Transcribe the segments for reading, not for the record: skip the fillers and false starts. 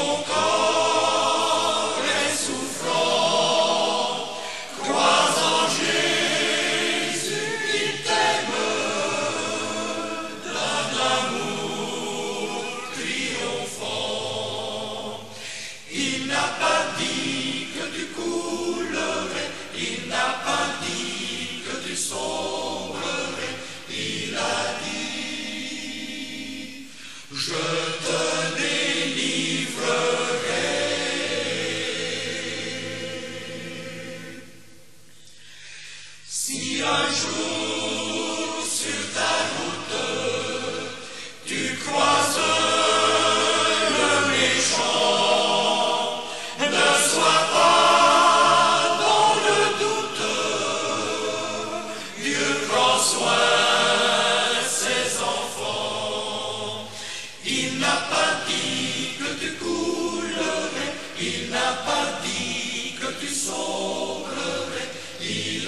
ton corps est souffrant, crois en Jésus, il t'aime, donne l'amour triomphant. Il n'a pas dit que tu coulerais, il n'a pas dit que tu sombrerais, il a dit, je te délivrerai. Si un jour sur ta route tu croises le méchant, ne sois pas dans le doute, Dieu prend soin de ses enfants. Il n'a pas dit que tu coulerais, il n'a pas dit que tu sombrerais, il a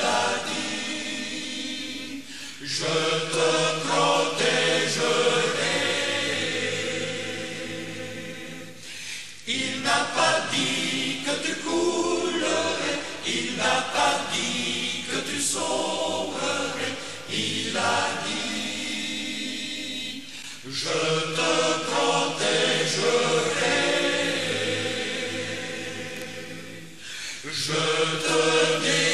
dit, je te protégerai. Il n'a pas dit que tu coulerais, il n'a pas dit que tu sombrerais, il a dit, je te protégerai, je te délivrerai.